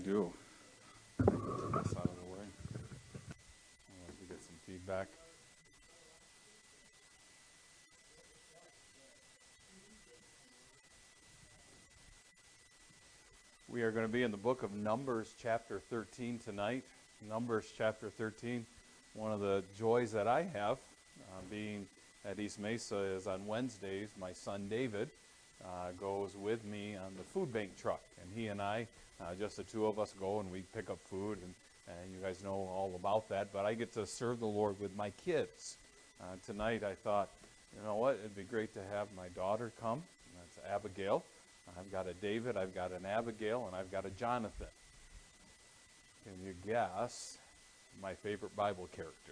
do. Get this out of the way. I'll let you get some feedback. We are going to be in the book of Numbers chapter 13 tonight. Numbers chapter 13. One of the joys that I have being at East Mesa is on Wednesdays, my son David goes with me on the food bank truck. And he and I, just the two of us, go and we pick up food. And you guys know all about that. But I get to serve the Lord with my kids. Tonight I thought, you know what, it'd be great to have my daughter come. That's Abigail. I've got a David, I've got an Abigail, and I've got a Jonathan. Can you guess my favorite Bible character?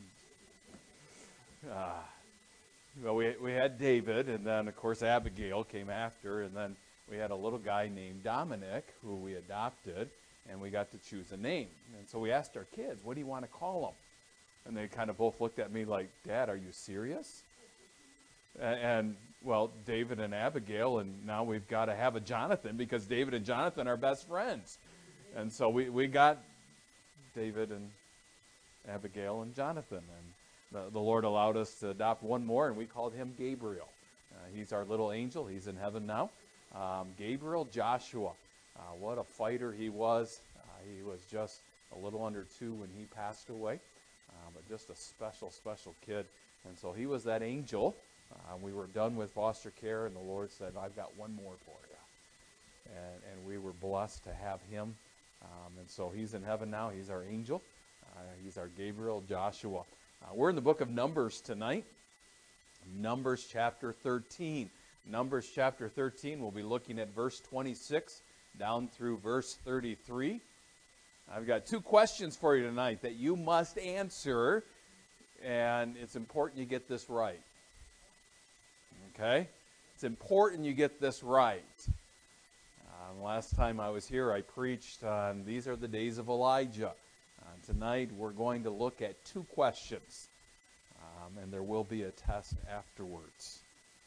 Well, we had David, and then, of course, Abigail came after, and then we had a little guy named Dominic, who we adopted, and we got to choose a name. And so we asked our kids, what do you want to call him? And they kind of both looked at me like, Dad, are you serious? And well, David and Abigail, and now we've got to have a Jonathan because David and Jonathan are best friends. And so we got David and Abigail and Jonathan. And the Lord allowed us to adopt one more, and we called him Gabriel. He's our little angel. He's in heaven now. Gabriel Joshua. What a fighter he was. He was just a little under 2 when he passed away. But just a special, special kid. And so he was that angel. We were done with foster care, and the Lord said, I've got one more for you. And we were blessed to have him. And so he's in heaven now. He's our angel. He's our Gabriel Joshua. We're in the book of Numbers tonight. Numbers chapter 13. Numbers chapter 13, we'll be looking at verse 26 down through verse 33. I've got 2 questions for you tonight that you must answer, and it's important you get this right. Okay? It's important you get this right. Last time I was here, I preached on These Are the Days of Elijah. Tonight, we're going to look at 2 questions, and there will be a test afterwards.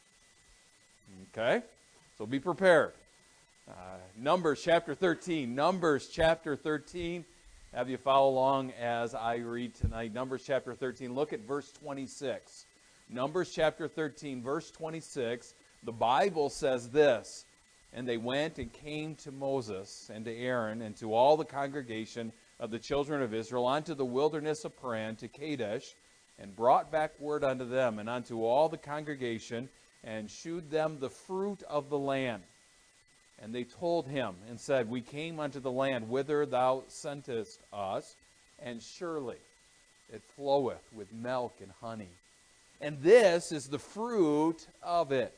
Okay? So be prepared. Numbers chapter 13. Numbers chapter 13. Have you follow along as I read tonight. Numbers chapter 13. Look at verse 26. Numbers chapter 13, verse 26, the Bible says this, and they went and came to Moses and to Aaron and to all the congregation of the children of Israel unto the wilderness of Paran to Kadesh, and brought back word unto them and unto all the congregation, and shewed them the fruit of the land. And they told him and said, we came unto the land whither thou sentest us, and surely it floweth with milk and honey. And this is the fruit of it.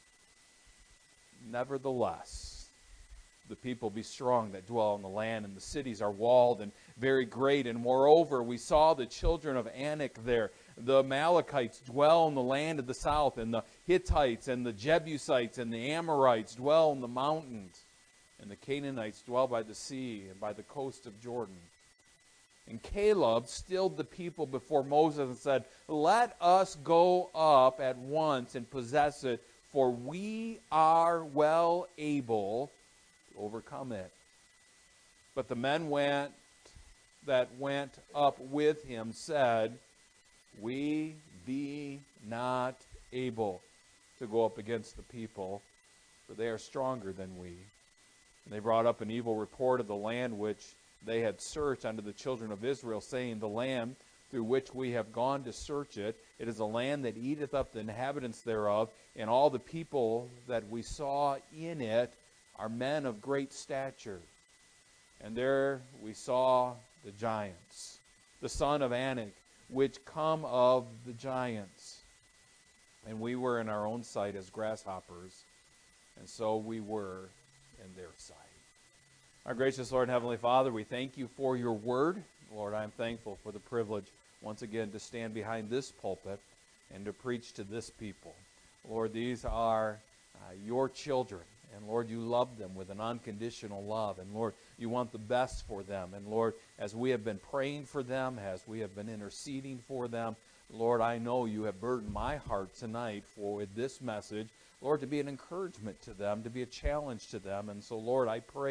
Nevertheless, the people be strong that dwell in the land, and the cities are walled and very great. And moreover, we saw the children of Anak there. The Amalekites dwell in the land of the south, and the Hittites and the Jebusites and the Amorites dwell in the mountains, and the Canaanites dwell by the sea and by the coast of Jordan. And Caleb stilled the people before Moses and said, let us go up at once and possess it, for we are well able to overcome it. But the men that went up with him said, we be not able to go up against the people, for they are stronger than we. And they brought up an evil report of the land which they had searched unto the children of Israel, saying, the land through which we have gone to search it, it is a land that eateth up the inhabitants thereof, and all the people that we saw in it are men of great stature. And there we saw the giants, the son of Anak, which come of the giants. And we were in our own sight as grasshoppers, and so we were in their sight. Our gracious Lord and Heavenly Father, we thank you for your word. Lord, I'm thankful for the privilege once again to stand behind this pulpit and to preach to this people. Lord, these are your children, and Lord, you love them with an unconditional love, and Lord, you want the best for them. And Lord, as we have been praying for them, as we have been interceding for them, Lord, I know you have burdened my heart tonight for this message, Lord, to be an encouragement to them, to be a challenge to them. And so, Lord, I pray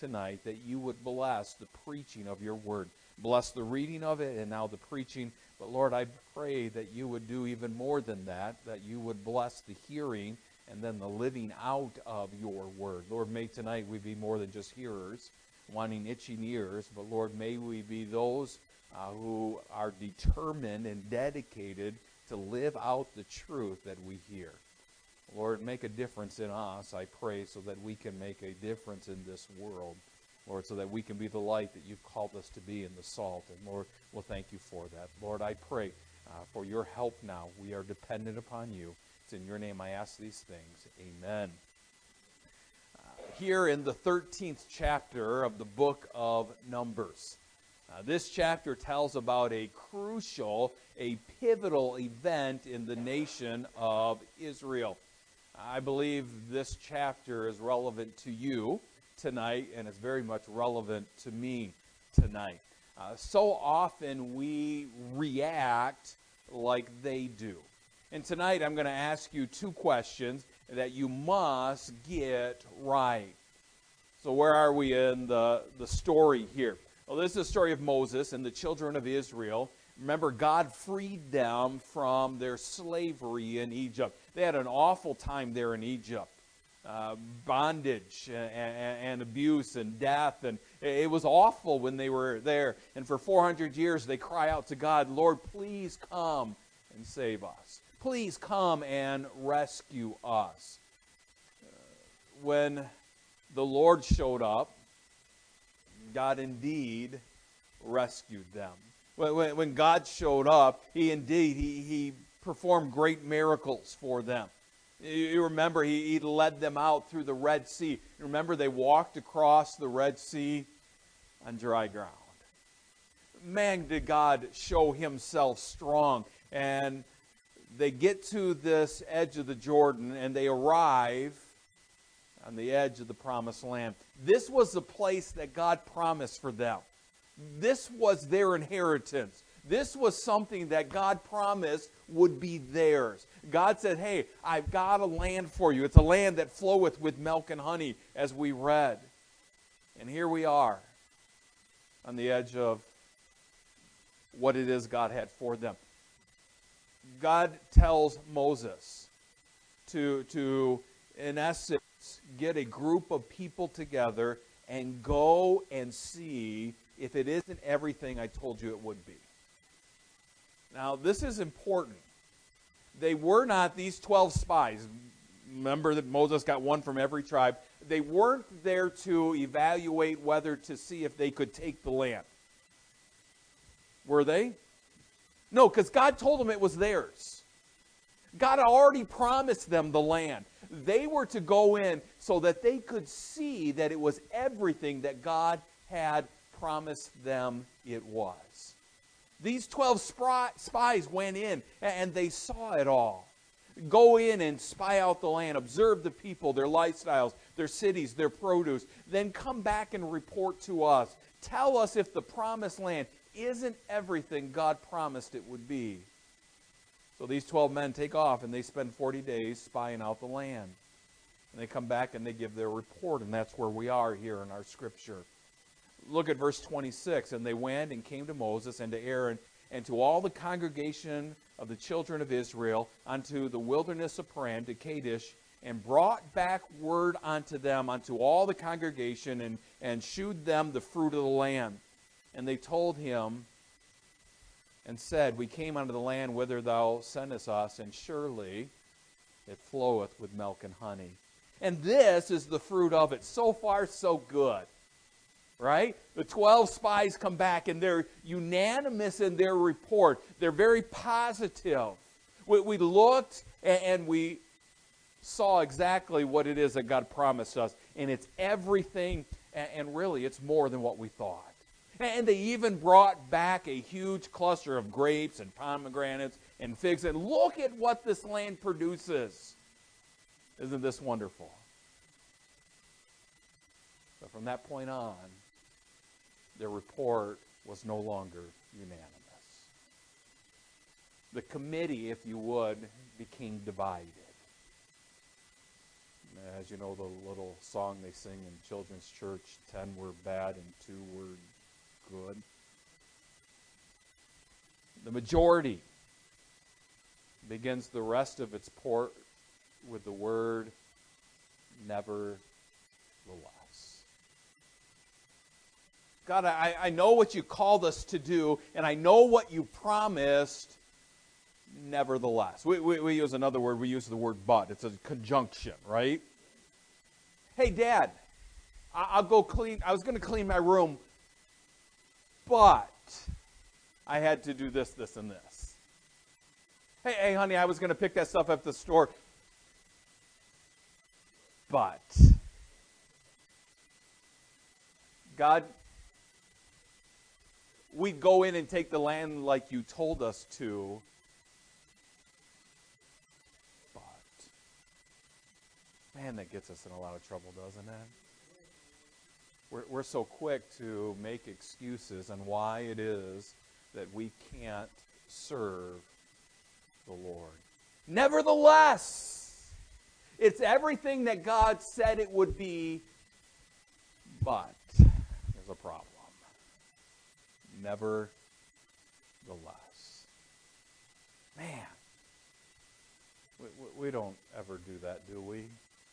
tonight that you would bless the preaching of your word. Bless the reading of it and now the preaching. But Lord, I pray that you would do even more than that you would bless the hearing and then the living out of your word. Lord, may tonight we be more than just hearers, wanting itching ears, but Lord, may we be those who are determined and dedicated to live out the truth that we hear. Lord, make a difference in us, I pray, so that we can make a difference in this world. Lord, so that we can be the light that you've called us to be and the salt. And Lord, we'll thank you for that. Lord, I pray for your help now. We are dependent upon you. It's in your name I ask these things. Amen. Here in the 13th chapter of the book of Numbers, this chapter tells about a crucial, a pivotal event in the nation of Israel. I believe this chapter is relevant to you tonight, and it's very much relevant to me tonight. So often we react like they do. And tonight I'm going to ask you two questions that you must get right. So where are we in the story here? Well, this is the story of Moses and the children of Israel. Remember, God freed them from their slavery in Egypt. They had an awful time there in Egypt. Bondage and abuse and death, and it was awful when they were there. And for 400 years they cry out to God, Lord, please come and save us. Please come and rescue us. When the Lord showed up, God indeed rescued them. When God showed up, he performed great miracles for them. You remember, he led them out through the Red Sea. You remember, they walked across the Red Sea on dry ground. Man, did God show himself strong. And they get to this edge of the Jordan, and they arrive on the edge of the Promised Land. This was the place that God promised for them. This was their inheritance. This was something that God promised would be theirs. God said, hey, I've got a land for you. It's a land that floweth with milk and honey, as we read. And here we are on the edge of what it is God had for them. God tells Moses to in essence, get a group of people together and go and see if it isn't everything I told you it would be. Now, this is important. They were not these 12 spies. Remember that Moses got one from every tribe. They weren't there to evaluate whether to see if they could take the land. Were they? No, because God told them it was theirs. God had already promised them the land. They were to go in so that they could see that it was everything that God had promised them it was. These 12 spies went in and they saw it all. Go in and spy out the land, observe the people, their lifestyles, their cities, their produce. Then come back and report to us. Tell us if the promised land isn't everything God promised it would be. So these 12 men take off and they spend 40 days spying out the land. And they come back and they give their report, and that's where we are here in our scripture. Look at verse 26. And they went and came to Moses and to Aaron and to all the congregation of the children of Israel unto the wilderness of Paran, to Kadesh, and brought back word unto them, unto all the congregation, and shewed them the fruit of the land. And they told him and said, we came unto the land whither thou sentest us, and surely it floweth with milk and honey. And this is the fruit of it. So far, so good. Right? The 12 spies come back, and they're unanimous in their report. They're very positive. We looked, and we saw exactly what it is that God promised us. And it's everything, and really, it's more than what we thought. And they even brought back a huge cluster of grapes and pomegranates and figs. And look at what this land produces. Isn't this wonderful? But from that point on, their report was no longer unanimous. The committee, if you would, became divided. As you know, the little song they sing in children's church, 10 were bad and 2 were good. The majority begins the rest of its port with the word nevertheless. God, I know what you called us to do, and I know what you promised, nevertheless. We use another word. We use the word but. It's a conjunction, right? Hey, Dad, I'll go clean. I was going to clean my room, but I had to do this, this, and this. Hey, honey, I was going to pick that stuff up at the store, but God, we'd go in and take the land like you told us to, but man, that gets us in a lot of trouble, doesn't it? We're so quick to make excuses on why it is that we can't serve the Lord. Nevertheless, it's everything that God said it would be, but there's a problem. Nevertheless. Man, we don't ever do that, do we?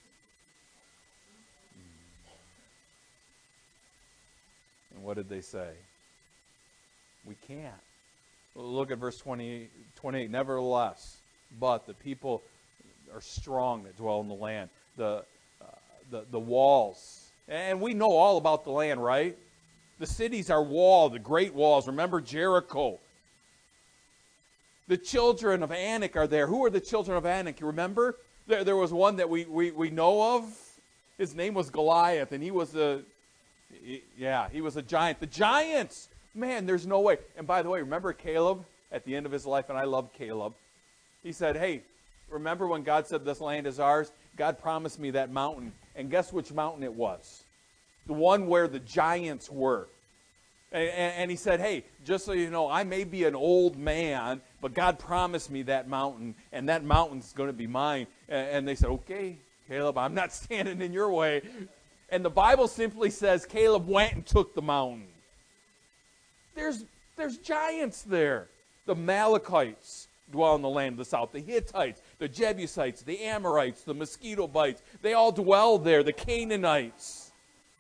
And what did they say? We can't. Look at verse 28. Nevertheless, but the people are strong that dwell in the land. The walls. And we know all about the land, right? The cities are walled, the great walls. Remember Jericho. The children of Anak are there. Who are the children of Anak? You remember? There was one that we know of. His name was Goliath, and he was a giant. The giants! Man, there's no way. And by the way, remember Caleb at the end of his life? And I love Caleb. He said, hey, remember when God said this land is ours? God promised me that mountain. And guess which mountain it was? The one where the giants were. And he said, hey, just so you know, I may be an old man, but God promised me that mountain, and that mountain's going to be mine. And they said, okay, Caleb, I'm not standing in your way. And the Bible simply says Caleb went and took the mountain. There's giants there. The Amalekites dwell in the land of the south. The Hittites, the Jebusites, the Amorites, the mosquito bites, they all dwell there. The Canaanites.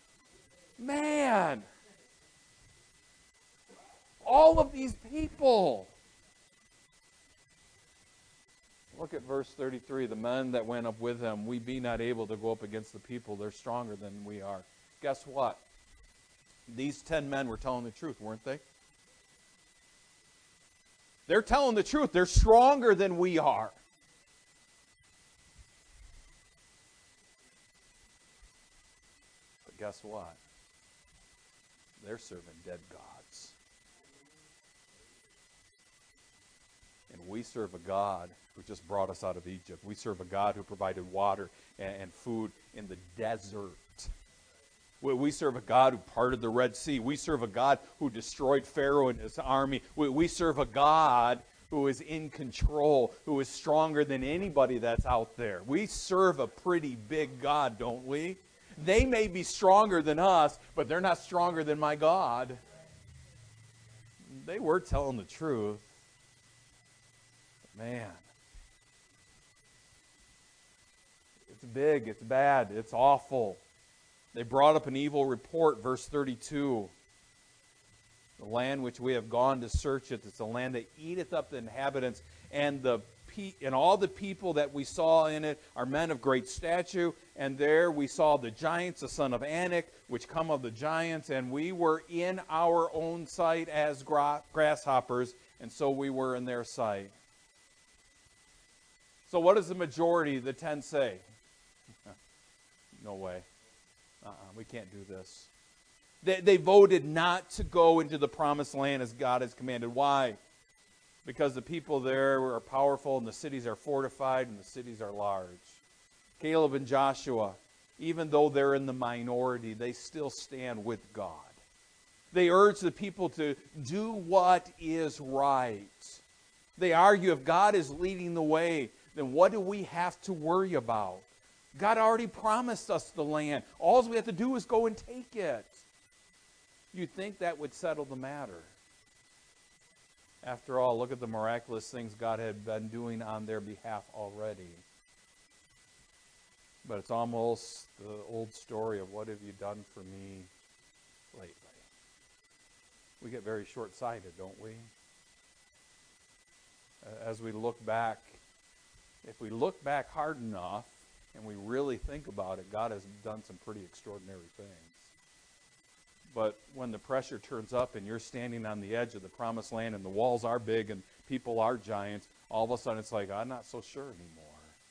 Man. All of these people. Look at verse 33. The men that went up with him, we be not able to go up against the people. They're stronger than we are. Guess what? These 10 men were telling the truth, weren't they? They're telling the truth. They're stronger than we are. But guess what? They're serving dead gods. And we serve a God who just brought us out of Egypt. We serve a God who provided water and food in the desert. We serve a God who parted the Red Sea. We serve a God who destroyed Pharaoh and his army. We serve a God who is in control, who is stronger than anybody that's out there. We serve a pretty big God, don't we? They may be stronger than us, but they're not stronger than my God. They were telling the truth. Man. It's big, it's bad, it's awful. They brought up an evil report, verse 32. The land which we have gone to search it, it's a land that eateth up the inhabitants, and all the people that we saw in it are men of great stature. And there we saw the giants, the son of Anak, which come of the giants, and we were in our own sight as grasshoppers, and so we were in their sight. So what does the majority of the 10 say? No way. We can't do this. They voted not to go into the promised land as God has commanded. Why? Because the people there are powerful, and the cities are fortified, and the cities are large. Caleb and Joshua, even though they're in the minority, they still stand with God. They urge the people to do what is right. They argue if God is leading the way, then what do we have to worry about? God already promised us the land. All we have to do is go and take it. You'd think that would settle the matter. After all, look at the miraculous things God had been doing on their behalf already. But it's almost the old story of what have you done for me lately? We get very short-sighted, don't we? As we look back, if we look back hard enough and we really think about it, God has done some pretty extraordinary things. But when the pressure turns up and you're standing on the edge of the promised land and the walls are big and people are giants, all of a sudden it's like, I'm not so sure anymore.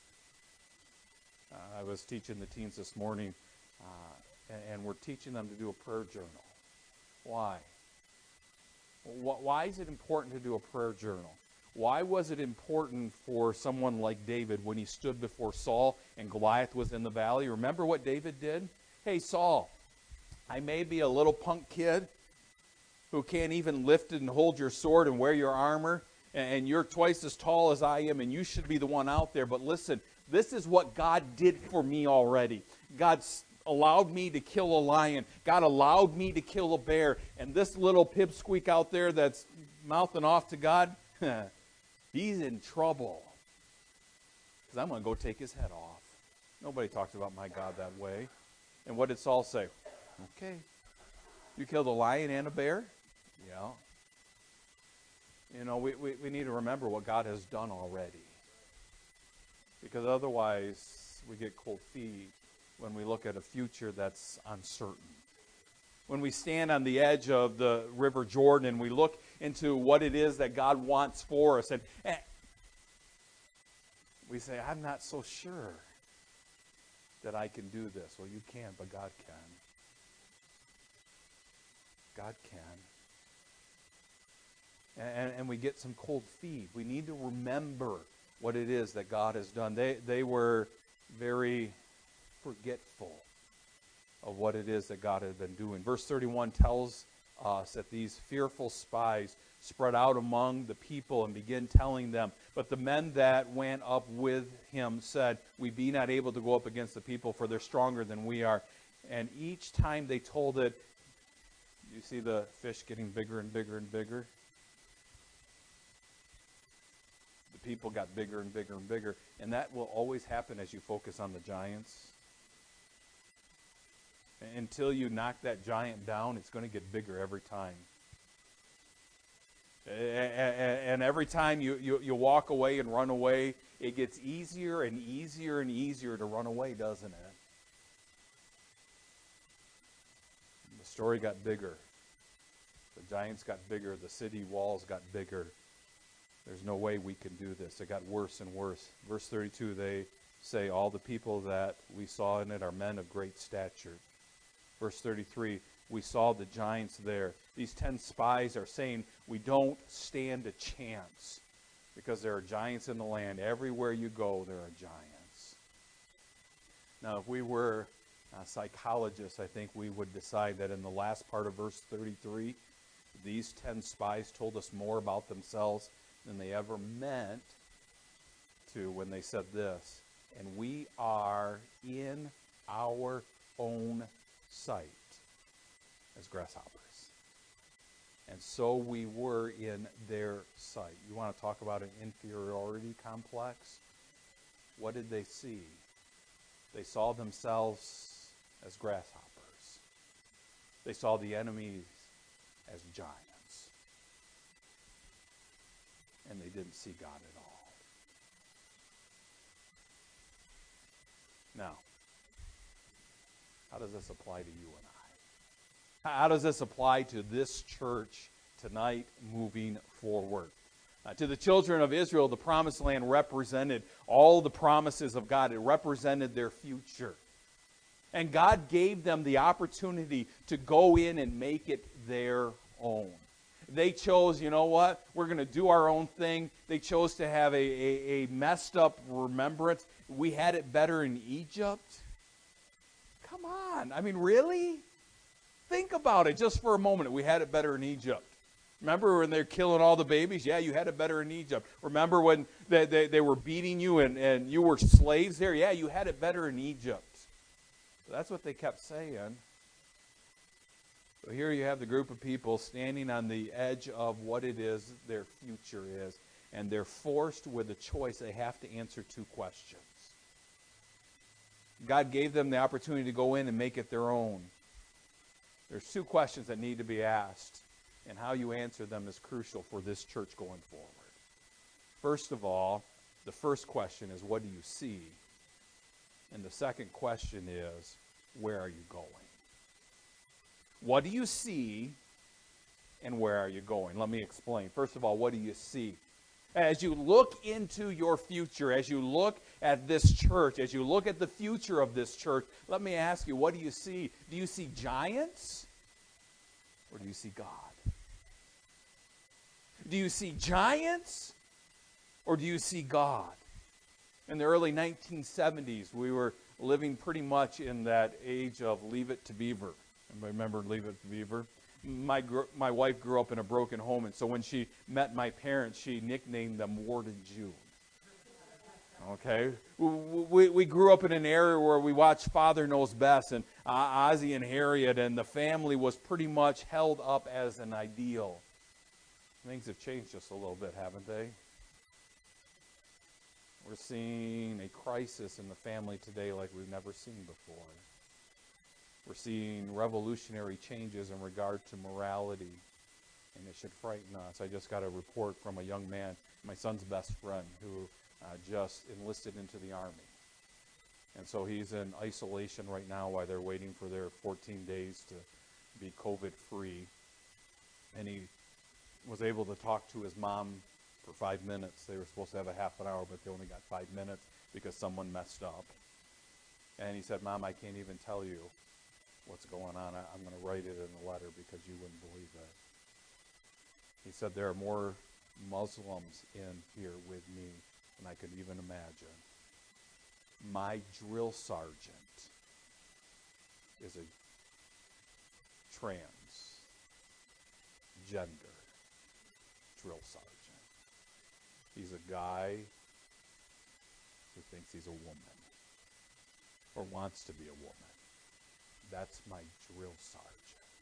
I was teaching the teens this morning, and we're teaching them to do a prayer journal. Why? Why is it important to do a prayer journal? Why was it important for someone like David when he stood before Saul and Goliath was in the valley? Remember what David did? Hey, Saul, I may be a little punk kid who can't even lift it and hold your sword and wear your armor, and you're twice as tall as I am, and you should be the one out there. But listen, this is what God did for me already. God allowed me to kill a lion. God allowed me to kill a bear. And this little pipsqueak out there that's mouthing off to God, he's in trouble. Because I'm going to go take his head off. Nobody talks about my God that way. And what did Saul say? Okay. You killed a lion and a bear? Yeah. You know, we need to remember what God has done already. Because otherwise, we get cold feet when we look at a future that's uncertain. When we stand on the edge of the River Jordan and we look into what it is that God wants for us, and we say, I'm not so sure that I can do this. Well, you can, but God can. God can. And we get some cold feet. We need to remember what it is that God has done. They were very forgetful of what it is that God had been doing. Verse 31 tells us that these fearful spies spread out among the people and began telling them, but the men that went up with him said, we be not able to go up against the people, for they're stronger than we are. And each time they told it, you see the fish getting bigger and bigger and bigger? People got bigger and bigger and bigger. And that will always happen as you focus on the giants. Until you knock that giant down, it's going to get bigger every time. And every time you walk away and run away, it gets easier and easier and easier to run away, doesn't it? The story got bigger. The giants got bigger. The city walls got bigger. There's no way we can do this. It got worse and worse. Verse 32, they say, all the people that we saw in it are men of great stature. Verse 33, we saw the giants there. These 10 spies are saying, we don't stand a chance because there are giants in the land. Everywhere you go, there are giants. Now, if we were psychologists, I think we would decide that in the last part of verse 33, these 10 spies told us more about themselves than they ever meant to when they said this. And we are in our own sight as grasshoppers. And so we were in their sight. You want to talk about an inferiority complex? What did they see? They saw themselves as grasshoppers. They saw the enemies as giants. And they didn't see God at all. Now, how does this apply to you and I? How does this apply to this church tonight moving forward? To the children of Israel, the promised land represented all the promises of God. It represented their future. And God gave them the opportunity to go in and make it their own. They chose, you know what, we're going to do our own thing. They chose to have a messed up remembrance. We had it better in Egypt. Come on. I mean, really? Think about it just for a moment. We had it better in Egypt. Remember when they're killing all the babies? Yeah, you had it better in Egypt. Remember when they were beating you and you were slaves there? Yeah, you had it better in Egypt. That's what they kept saying. So here you have the group of people standing on the edge of what it is their future is. And they're forced with a choice. They have to answer two questions. God gave them the opportunity to go in and make it their own. There's two questions that need to be asked. And how you answer them is crucial for this church going forward. First of all, the first question is, what do you see? And the second question is, where are you going? What do you see, and where are you going? Let me explain. First of all, what do you see? As you look into your future, as you look at this church, as you look at the future of this church, let me ask you, what do you see? Do you see giants, or do you see God? Do you see giants, or do you see God? In the early 1970s, we were living pretty much in that age of Leave It to Beaver. Anybody remember Leave It to Beaver? My wife grew up in a broken home, and so when she met my parents, she nicknamed them Ward and June. Okay? We grew up in an area where we watched Father Knows Best, and Ozzie and Harriet, and the family was pretty much held up as an ideal. Things have changed just a little bit, haven't they? We're seeing a crisis in the family today like we've never seen before. We're seeing revolutionary changes in regard to morality, and it should frighten us. I just got a report from a young man, my son's best friend, who just enlisted into the Army. And so he's in isolation right now while they're waiting for their 14 days to be COVID-free. And he was able to talk to his mom for 5 minutes. They were supposed to have a half an hour, but they only got 5 minutes because someone messed up. And he said, "Mom, I can't even tell you what's going on. I'm going to write it in a letter because you wouldn't believe it." He said, "There are more Muslims in here with me than I could even imagine. My drill sergeant is a transgender drill sergeant. He's a guy who thinks he's a woman or wants to be a woman. That's my drill sergeant."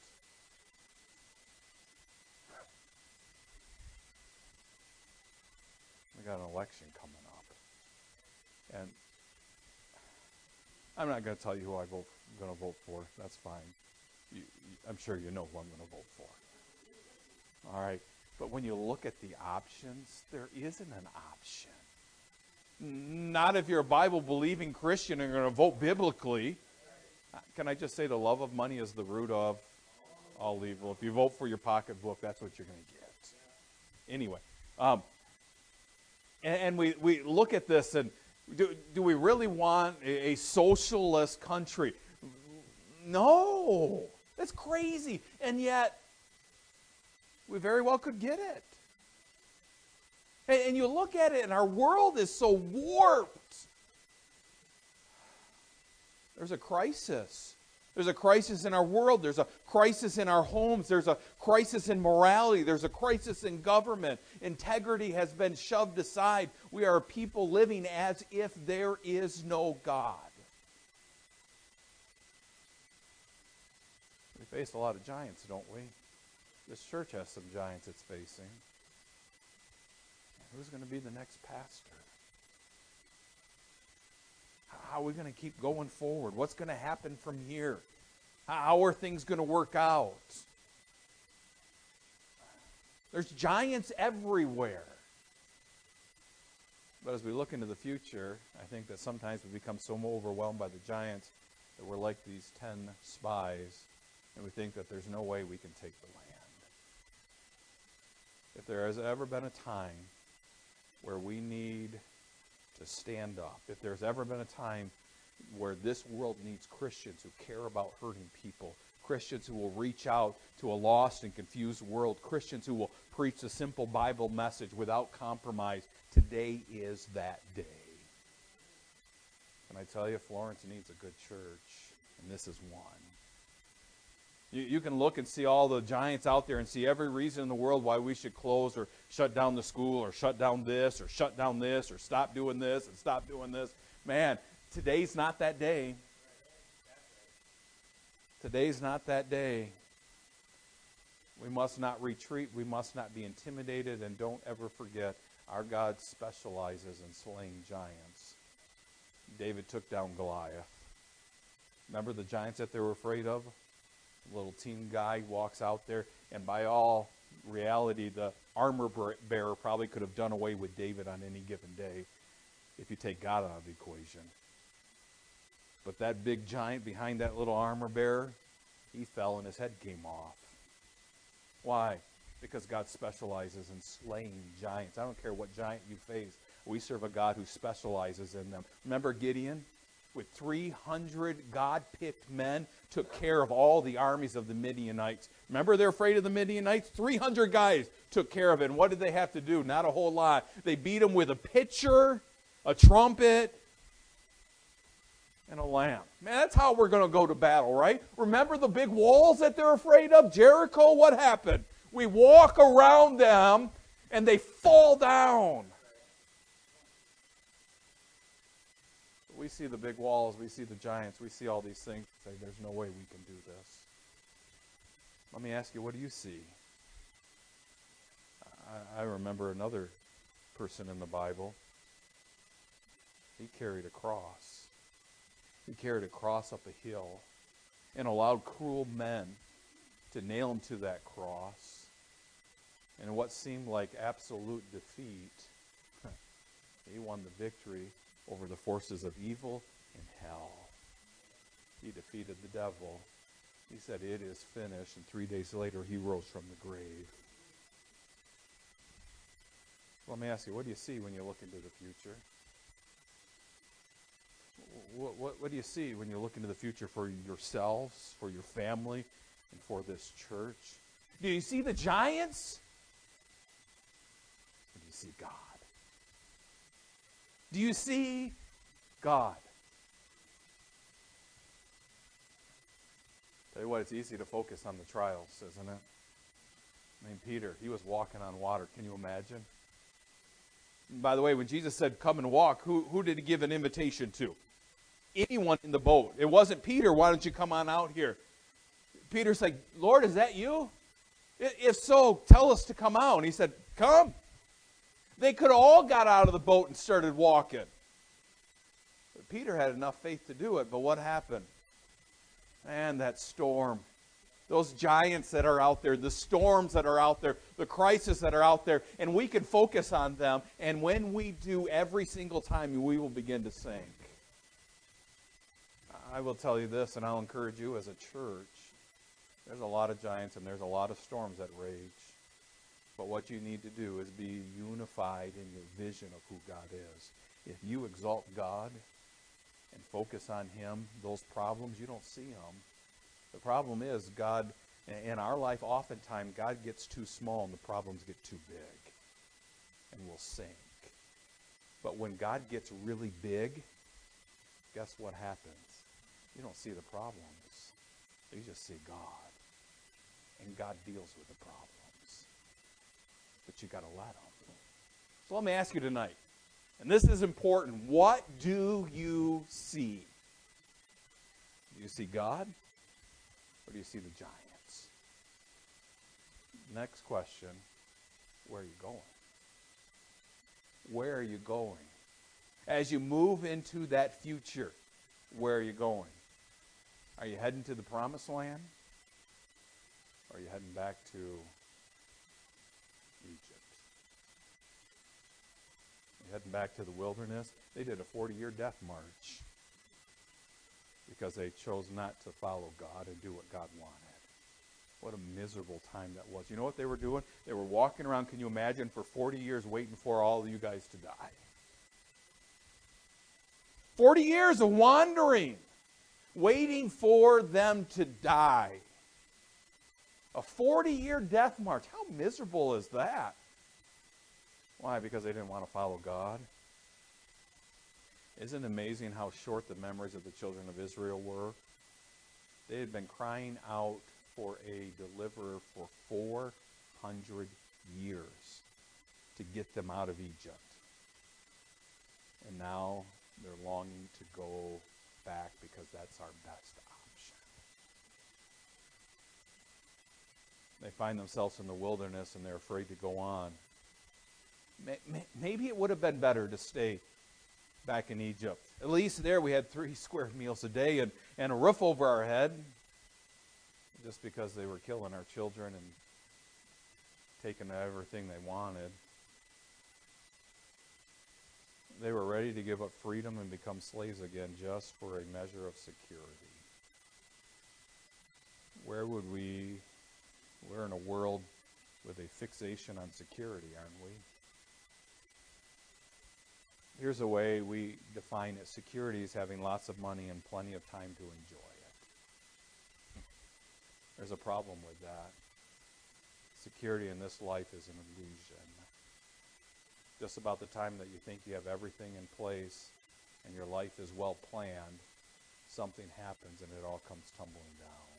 We got an election coming up. And I'm not going to tell you who I'm going to vote for. That's fine. I'm sure you know who I'm going to vote for. All right. But when you look at the options, there isn't an option. Not if you're a Bible-believing Christian and you're going to vote biblically. Can I just say the love of money is the root of all evil? If you vote for your pocketbook, that's what you're going to get. Anyway, and we look at this, and do we really want a socialist country? No. That's crazy. And yet, we very well could get it. And you look at it, and our world is so warped. There's a crisis. There's a crisis in our world. There's a crisis in our homes. There's a crisis in morality. There's a crisis in government. Integrity has been shoved aside. We are people living as if there is no God. We face a lot of giants, don't we? This church has some giants it's facing. Who's going to be the next pastor? How are we going to keep going forward? What's going to happen from here? How are things going to work out? There's giants everywhere. But as we look into the future, I think that sometimes we become so overwhelmed by the giants that we're like these 10 spies, and we think that there's no way we can take the land. If there has ever been a time where we need to stand up, if there's ever been a time where this world needs Christians who care about hurting people, Christians who will reach out to a lost and confused world, Christians who will preach a simple Bible message without compromise, today is that day. And I tell you, Florence needs a good church, and this is one. You can look and see all the giants out there and see every reason in the world why we should close or shut down the school or shut down this or shut down this or stop doing this and stop doing this. Man, today's not that day. Today's not that day. We must not retreat. We must not be intimidated. And don't ever forget, our God specializes in slaying giants. David took down Goliath. Remember the giants that they were afraid of? A little teen guy walks out there, and by all reality, the armor bearer probably could have done away with David on any given day if you take God out of the equation. But that big giant behind that little armor bearer, he fell and his head came off. Why? Because God specializes in slaying giants. I don't care what giant you face. We serve a God who specializes in them. Remember Gideon? With 300 God-picked men, took care of all the armies of the Midianites. Remember they're afraid of the Midianites? 300 guys took care of it. And what did they have to do? Not a whole lot. They beat them with a pitcher, a trumpet, and a lamp. Man, that's how we're going to go to battle, right? Remember the big walls that they're afraid of? Jericho, what happened? We walk around them, and they fall down. We see the big walls, we see the giants, we see all these things. Say, there's no way we can do this. Let me ask you, what do you see? I remember another person in the Bible. He carried a cross. He carried a cross up a hill and allowed cruel men to nail him to that cross. And what seemed like absolute defeat, he won the victory over the forces of evil and hell. He defeated the devil. He said, "It is finished." And 3 days later, he rose from the grave. Let me ask you, what do you see when you look into the future? What do you see when you look into the future for yourselves, for your family, and for this church? Do you see the giants? Or do you see God? Do you see God? Tell you what, it's easy to focus on the trials, isn't it? I mean, Peter, he was walking on water. Can you imagine? And by the way, when Jesus said, "Come and walk," who did he give an invitation to? Anyone in the boat. It wasn't Peter, "Why don't you come on out here?" Peter's like, "Lord, is that you? If so, tell us to come out." And he said, "Come." They could have all got out of the boat and started walking. But Peter had enough faith to do it. But what happened? Man, that storm. Those giants that are out there, the storms that are out there, the crises that are out there, and we can focus on them. And when we do, every single time, we will begin to sink. I will tell you this, and I'll encourage you as a church. There's a lot of giants and there's a lot of storms that rage. But what you need to do is be unified in your vision of who God is. If you exalt God and focus on Him, those problems, you don't see them. The problem is God, in our life, oftentimes God gets too small and the problems get too big. And we'll sink. But when God gets really big, guess what happens? You don't see the problems. You just see God. And God deals with the problems. But you got to let Him. So let me ask you tonight, and this is important, what do you see? Do you see God? Or do you see the giants? Next question, where are you going? Where are you going? As you move into that future, where are you going? Are you heading to the promised land? Or are you heading back to Egypt? Are you heading back to the wilderness? They did a 40-year death march because they chose not to follow God and do what God wanted. What a miserable time that was. You know what they were doing? They were walking around, can you imagine, for 40 years waiting for all of you guys to die. 40 years of wandering, waiting for them to die. A 40-year death march. How miserable is that? Why? Because they didn't want to follow God. Isn't it amazing how short the memories of the children of Israel were? They had been crying out for a deliverer for 400 years to get them out of Egypt. And now they're longing to go back because that's our best option. They find themselves in the wilderness and they're afraid to go on. Maybe it would have been better to stay back in Egypt. At least there we had 3 square meals a day and a roof over our head. Just because they were killing our children and taking everything they wanted. They were ready to give up freedom and become slaves again just for a measure of security. We're in a world with a fixation on security, aren't we? Here's a way we define it. Security is having lots of money and plenty of time to enjoy it. There's a problem with that. Security in this life is an illusion. Just about the time that you think you have everything in place and your life is well planned, something happens and it all comes tumbling down.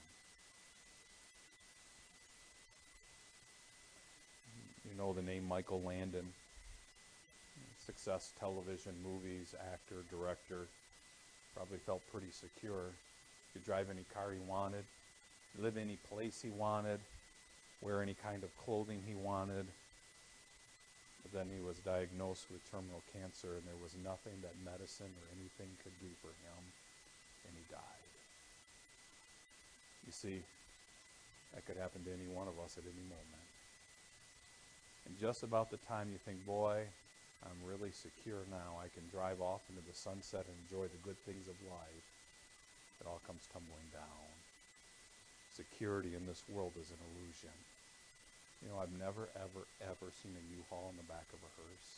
You know the name Michael Landon. Success television, movies, actor, director. Probably felt pretty secure. Could drive any car he wanted, live any place he wanted, wear any kind of clothing he wanted. But then he was diagnosed with terminal cancer, and there was nothing that medicine or anything could do for him, and he died. You see, that could happen to any one of us at any moment. And just about the time you think, boy, I'm really secure now, I can drive off into the sunset and enjoy the good things of life, it all comes tumbling down. Security in this world is an illusion. You know, I've never, ever, ever seen a U-Haul in the back of a hearse.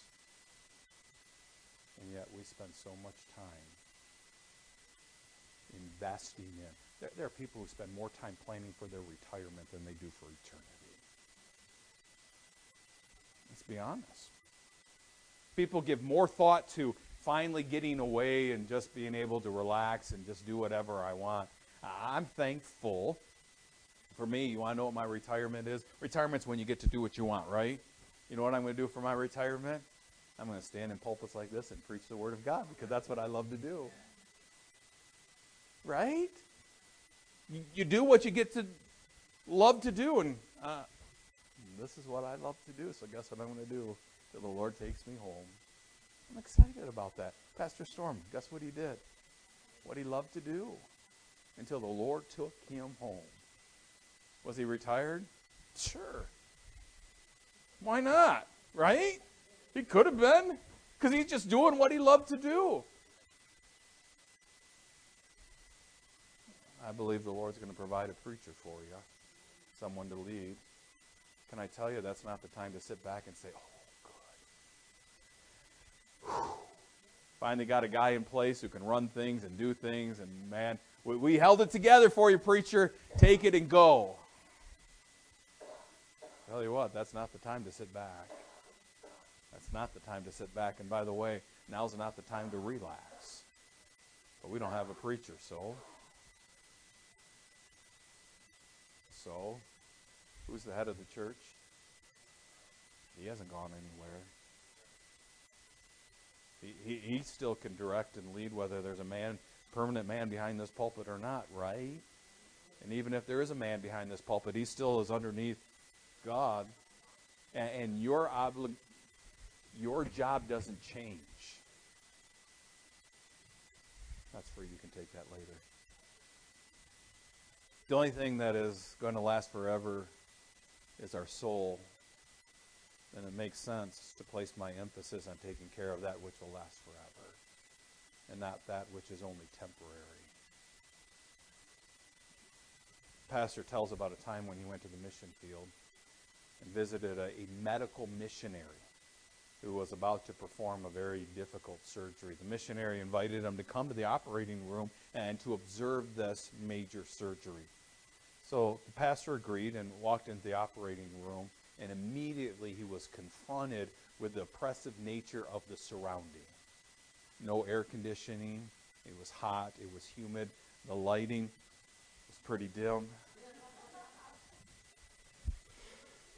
And yet we spend so much time investing in. There are people who spend more time planning for their retirement than they do for eternity. Let's be honest. People give more thought to finally getting away and just being able to relax and just do whatever I want. I'm thankful. For me, you want to know what my retirement is? Retirement's when you get to do what you want, right? You know what I'm going to do for my retirement? I'm going to stand in pulpits like this and preach the Word of God because that's what I love to do. Right? You do what you get to love to do, and this is what I love to do, so guess what I'm going to do till the Lord takes me home. I'm excited about that. Pastor Storm, guess what he did? What he loved to do until the Lord took him home. Was he retired? Sure. Why not? Right? He could have been, because he's just doing what he loved to do. I believe the Lord's going to provide a preacher for you, someone to lead. Can I tell you, that's not the time to sit back and say, oh, good. Whew. Finally got a guy in place who can run things and do things, and man, we held it together for you, preacher. Take it and go. Tell you what, that's not the time to sit back. That's not the time to sit back. And by the way, now's not the time to relax. But we don't have a preacher, so who's the head of the church? He hasn't gone anywhere. He still can direct and lead whether there's a permanent man behind this pulpit or not, right? And even if there is a man behind this pulpit, he still is underneath God, and your job doesn't change. That's free. You can take that later. The only thing that is going to last forever is our soul. And it makes sense to place my emphasis on taking care of that which will last forever, and not that which is only temporary. Pastor tells about a time when he went to the mission field and visited a medical missionary who was about to perform a very difficult surgery. The missionary invited him to come to the operating room and to observe this major surgery. So the pastor agreed and walked into the operating room, and immediately he was confronted with the oppressive nature of the surrounding. No air conditioning. It was hot. It was humid. The lighting was pretty dim.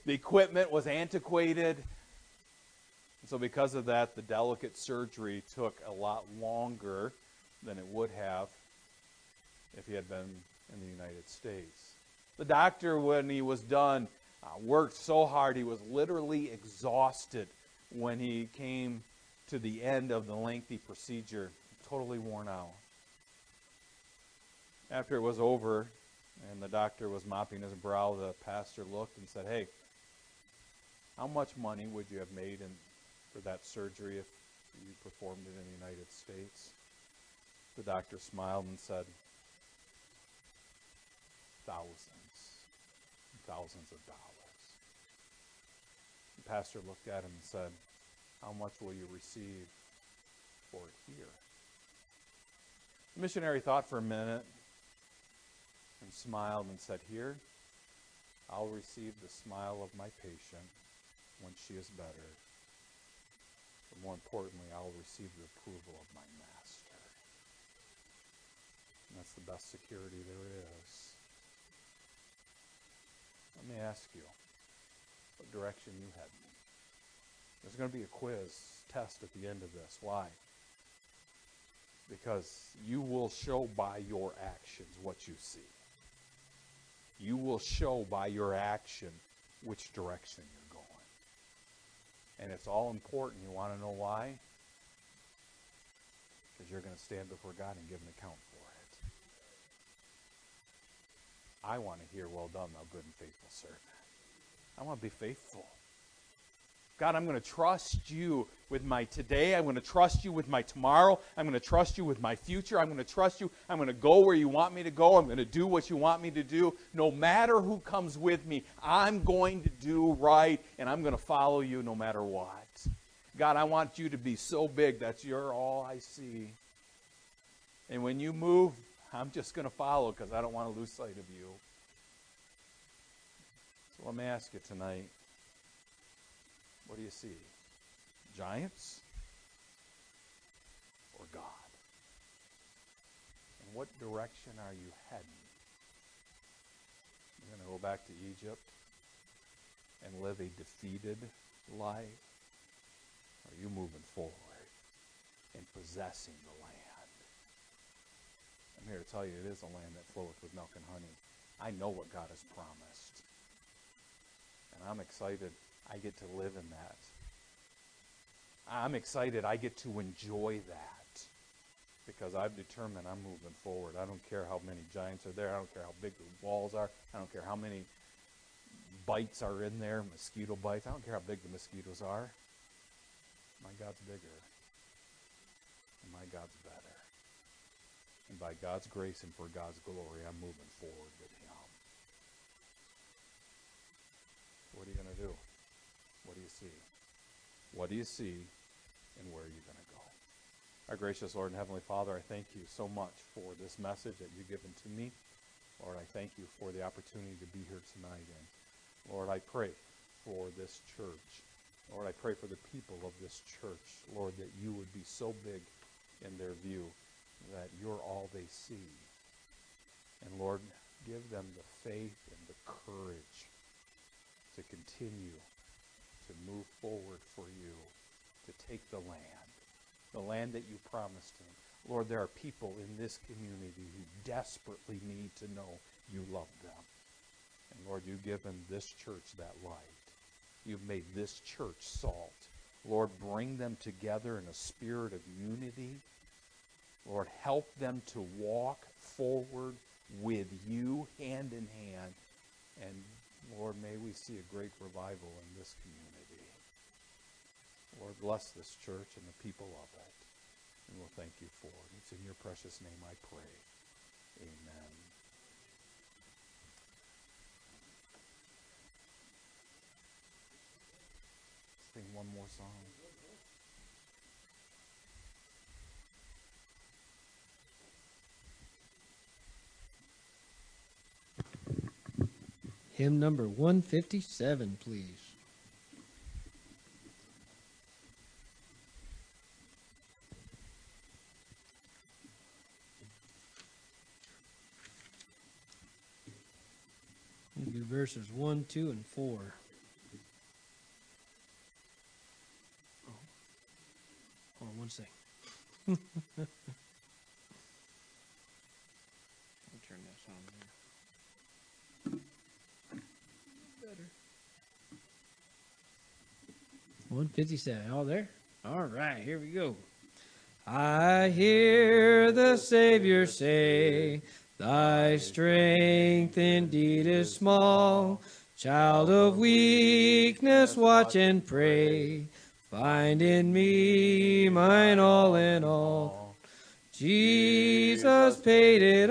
The equipment was antiquated. And so because of that, the delicate surgery took a lot longer than it would have if he had been in the United States. The doctor, when he was done, worked so hard he was literally exhausted when he came to the end of the lengthy procedure, totally worn out. After it was over and the doctor was mopping his brow, the pastor looked and said, "Hey, how much money would you have made for that surgery if you performed it in the United States?" The doctor smiled and said, "Thousands, thousands of dollars." The pastor looked at him and said, "How much will you receive for it here?" The missionary thought for a minute and smiled and said, "Here, I'll receive the smile of my patient when she is better. But more importantly, I'll receive the approval of my master." And that's the best security there is. Let me ask you, what direction you heading? There's going to be a quiz test at the end of this. Why? Because you will show by your actions what you see. You will show by your action which direction you're going. And it's all important. You want to know why? Because you're going to stand before God and give an account for it. I want to hear, "Well done, thou good and faithful servant." I want to be faithful. God, I'm going to trust you with my today. I'm going to trust you with my tomorrow. I'm going to trust you with my future. I'm going to trust you. I'm going to go where you want me to go. I'm going to do what you want me to do. No matter who comes with me, I'm going to do right, and I'm going to follow you no matter what. God, I want you to be so big that you're all I see. And when you move, I'm just going to follow because I don't want to lose sight of you. So let me ask you tonight, what do you see? Giants or God? In what direction are you heading? You're going to go back to Egypt and live a defeated life? Or are you moving forward and possessing the land? I'm here to tell you, it is a land that floweth with milk and honey. I know what God has promised. And I'm excited I get to live in that. I'm excited I get to enjoy that. Because I've determined I'm moving forward. I don't care how many giants are there. I don't care how big the walls are. I don't care how many bites are in there, mosquito bites. I don't care how big the mosquitoes are. My God's bigger. And my God's better. And by God's grace and for God's glory, I'm moving forward with Him. What are you going to do? What do you see? What do you see, and where are you going to go? Our gracious Lord and Heavenly Father, I thank you so much for this message that you've given to me. Lord, I thank you for the opportunity to be here tonight. And Lord, I pray for this church. Lord, I pray for the people of this church, Lord, that you would be so big in their view that you're all they see. And Lord, give them the faith and the courage to continue to move forward for you, to take the land that you promised them. Lord, there are people in this community who desperately need to know you love them. And Lord, you've given this church that light. You've made this church salt. Lord, bring them together in a spirit of unity. Lord, help them to walk forward with you hand in hand. And Lord, may we see a great revival in this community. Lord, bless this church and the people of it. And we'll thank you for it. It's in your precious name I pray. Amen. Sing one more song. Hymn number 157, please. You do verses 1, 2, and 4. one second. Turn this on here. Better. 157. All there? All right, here we go. I hear the Savior say, thy strength indeed is small. Child of weakness, watch and pray. Find in me mine all in all. Jesus paid it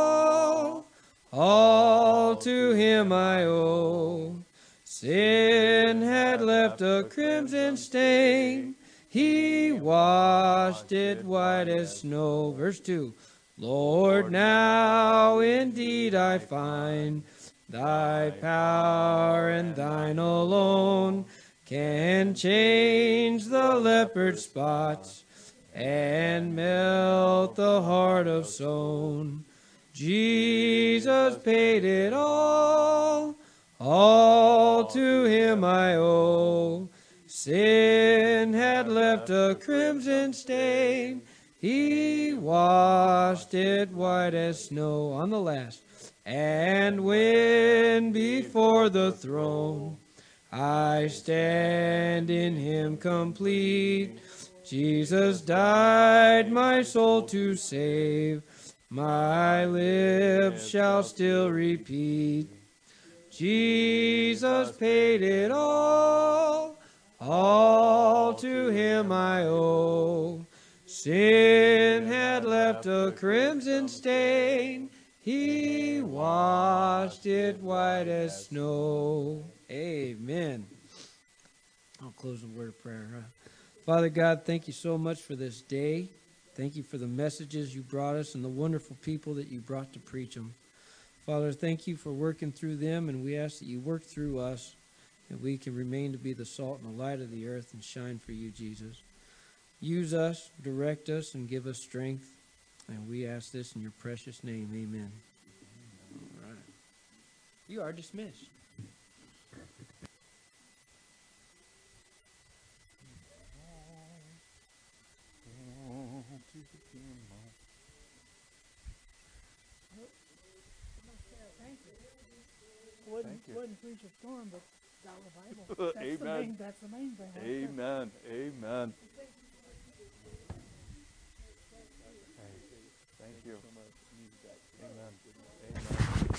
all to him I owe. Sin had left a crimson stain, he washed it white as snow. Verse 2, Lord, now indeed I find thy power and thine alone can change the leopard spots and melt the heart of stone. Jesus paid it all to him I owe. Sin had left a crimson stain, he washed it white as snow. On the last, and when before the throne I stand in him complete, Jesus died my soul to save, my lips shall still repeat. Jesus paid it all to him I owe. Sin had left a crimson stain, he washed it white as snow. Amen. I'll close with a word of prayer. Father God, thank you so much for this day. Thank you for the messages you brought us and the wonderful people that you brought to preach them. Father, thank you for working through them, and we ask that you work through us, that we can remain to be the salt and the light of the earth and shine for you, Jesus. Use us, direct us, and give us strength. And we ask this in your precious name. Amen. All right. You are dismissed. Wouldn't preach a storm, but got revival. That's Amen. That's the main thing. Amen. Amen. Thank you. Amen. Amen.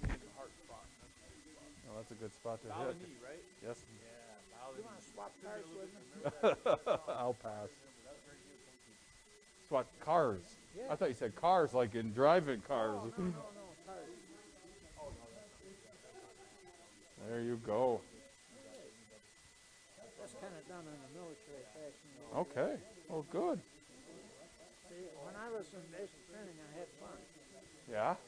Oh, that's a good spot to hit. Right? Yes. You want to swap cars with me? I'll pass. Swap cars. I thought you said cars like in driving cars. No, cars. There you go. That's kind of done in the military fashion. Okay. Oh, good. See, when I was in basic training, I had fun. Yeah.